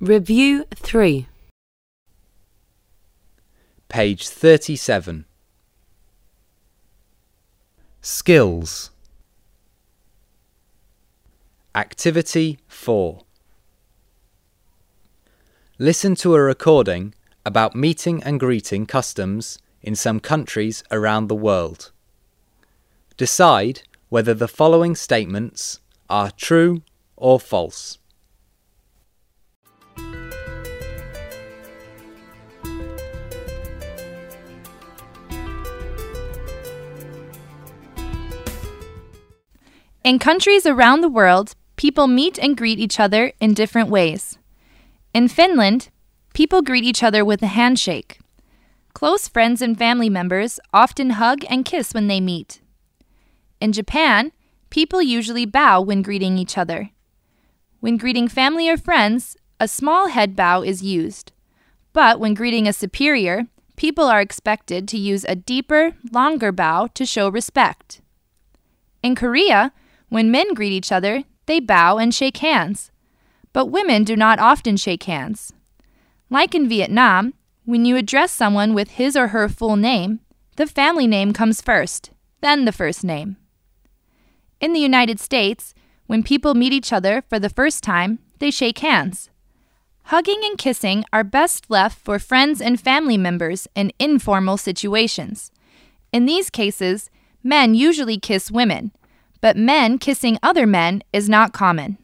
Review 3. Page 37. Skills. Activity 4. Listen to a recording about meeting and greeting customs in some countries around the world. Decide whether the following statements are true or false. In countries around the world, people meet and greet each other in different ways. In Finland, people greet each other with a handshake. Close friends and family members often hug and kiss when they meet. In Japan, people usually bow when greeting each other. When greeting family or friends, a small head bow is used. But when greeting a superior, people are expected to use a deeper, longer bow to show respect. In Korea, when men greet each other, they bow and shake hands. But women do not often shake hands. Like in Vietnam, when you address someone with his or her full name, the family name comes first, then the first name. In the United States, when people meet each other for the first time, they shake hands. Hugging and kissing are best left for friends and family members in informal situations. In these cases, men usually kiss women, but men kissing other men is not common.